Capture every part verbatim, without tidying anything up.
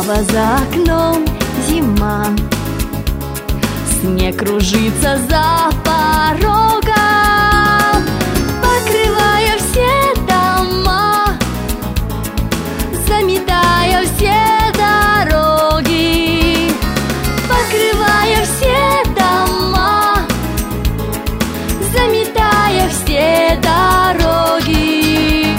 снова за окном зима. Снег кружится за порогом, покрывая все дома, заметая все дороги, покрывая все дома, заметая все дороги.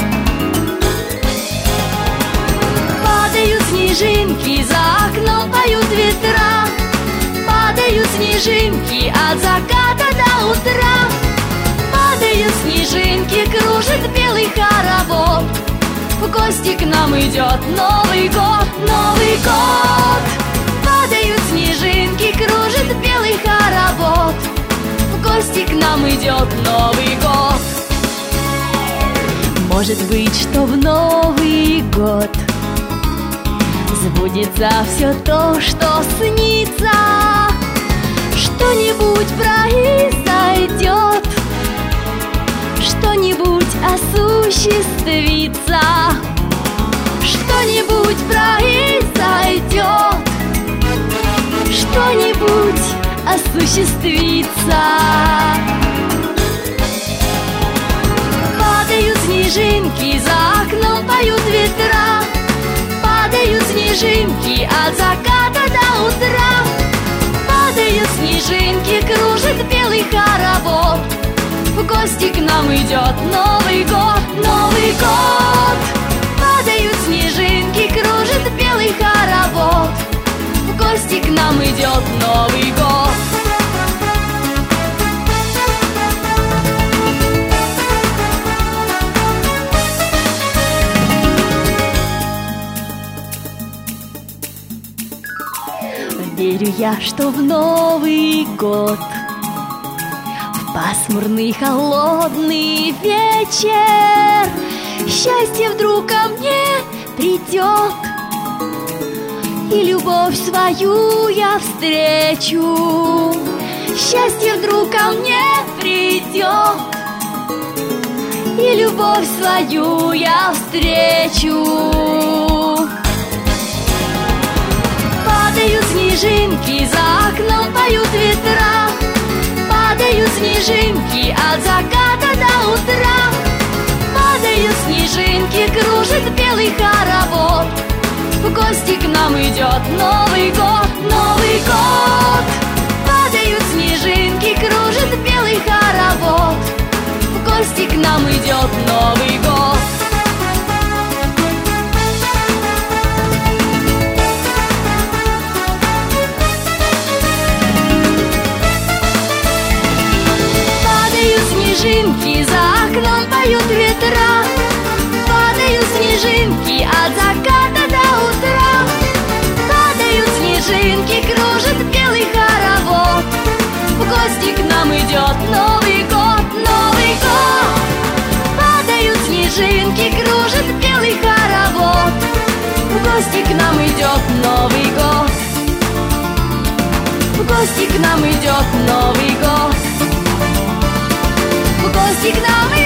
Падают снежинки, за окном поют ветра, падают снежинки от заката до утра. Падают снежинки, кружит белый хоровод. В гости к нам идет Новый год, Новый год. Падают снежинки, кружит белый хоровод. В гости к нам идет Новый год. Может быть, что в Новый год сбудется все то, что снится. Что-нибудь произойдет, что-нибудь осуществится, что-нибудь произойдет, что-нибудь осуществится. Падают снежинки, за окном поют ветра, падают снежинки от заката до утра. Падают снежинки, кружит белый хоровод. В гости к нам идет Новый год, Новый год. Падают снежинки, кружит белый хоровод. В гости к нам идет Новый год. Верю я, что в Новый год, в пасмурный холодный вечер, счастье вдруг ко мне придет, и любовь свою я встречу. Счастье вдруг ко мне придет, и любовь свою я встречу. Падают снежинки, за окном поют ветра, падают снежинки от заката до утра. Падают снежинки, кружит белый хоровод. В гости к нам идет Новый год, Новый год. Падают снежинки, кружит белый хоровод. В гости к нам идет Новый год. Снежинки, за окном поют ветра, падают снежинки от заката до утра. Падают снежинки, кружит белый хоровод. В гости к нам идет Новый год, Новый год. Падают снежинки, кружит белый хоровод. В гости к нам идет Новый год. В гости к нам идет Новый год. В гости к нам